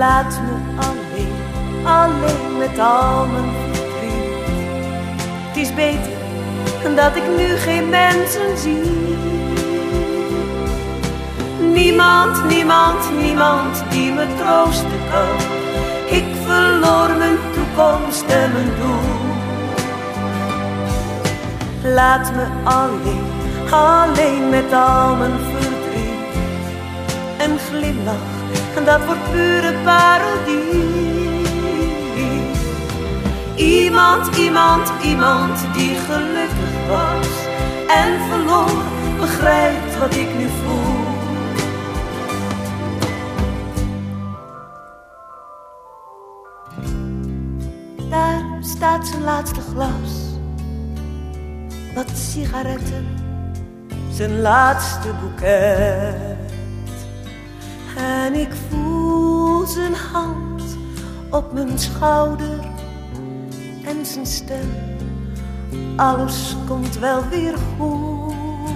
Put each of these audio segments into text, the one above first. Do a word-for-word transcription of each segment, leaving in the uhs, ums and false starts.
Laat me alleen, alleen met al mijn verdriet. Het is beter dat ik nu geen mensen zie. Niemand, niemand, niemand die me troosten kan. Ik verloor mijn toekomst en mijn doel. Laat me alleen, alleen met al mijn verdriet. Een glimlach, dat wordt pure parodie. Iemand, iemand, iemand die gelukkig was en verloor, begrijpt wat ik nu voel. Daar staat zijn laatste glas, wat sigaretten, zijn laatste boeket. En ik voel zijn hand op mijn schouder en zijn stem. Alles komt wel weer goed.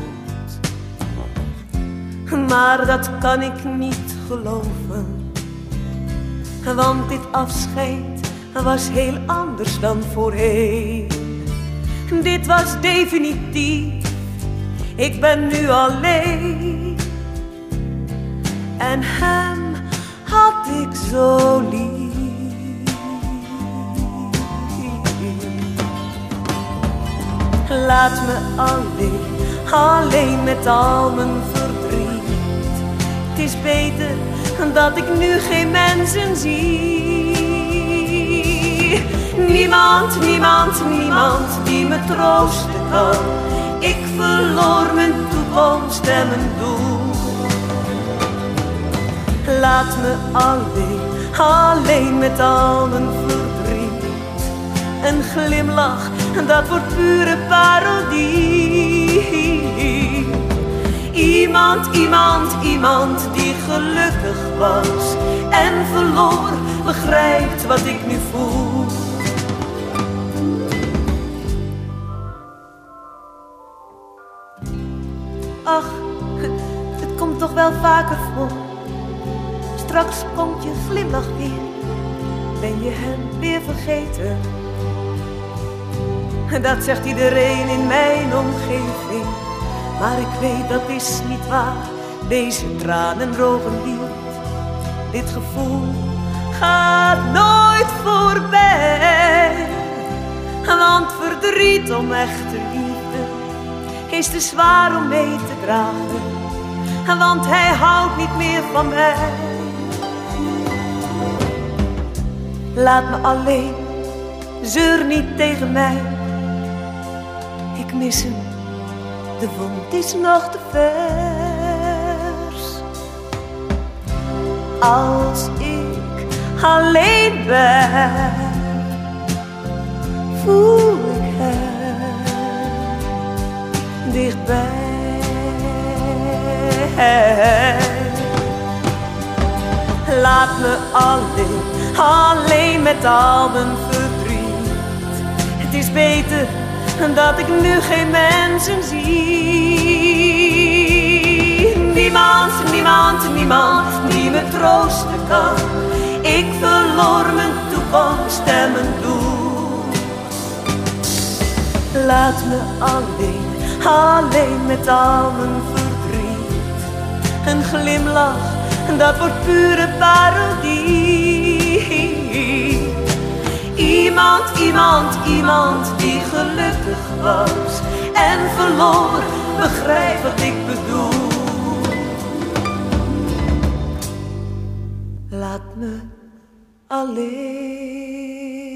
Maar dat kan ik niet geloven, want dit afscheid was heel anders dan voorheen. Dit was definitief, ik ben nu alleen. En hem had ik zo lief. Laat me alleen, alleen met al mijn verdriet. Het is beter dat ik nu geen mensen zie. Niemand, niemand, niemand die me troosten kan. Ik verloor mijn toekomst en mijn doel. Laat me alleen, alleen met al mijn verdriet. Een glimlach, dat wordt pure parodie. Iemand, iemand, iemand die gelukkig was en verloor, begrijpt wat ik nu voel. Ach, het komt toch wel vaker voor. Straks komt je glimlach weer, ben je hem weer vergeten. Dat zegt iedereen in mijn omgeving, maar ik weet dat is niet waar. Deze tranen drogen niet, dit gevoel gaat nooit voorbij. Want verdriet om echte liefde is te zwaar om mee te dragen, want hij houdt niet meer van mij. Laat me alleen, zeur niet tegen mij. Ik mis hem, de wond is nog te vers. Als ik alleen ben, voel ik hem dichtbij. Laat me alleen, alleen met al mijn verdriet. Het is beter dat ik nu geen mensen zie. Niemand, niemand, niemand die me troosten kan. Ik verloor mijn toekomst en mijn doel. Laat me alleen, alleen met al mijn verdriet. Een glimlach, dat wordt pure parodie. Iemand, iemand, iemand die gelukkig was en verloor, begrijp wat ik bedoel. Laat me alleen.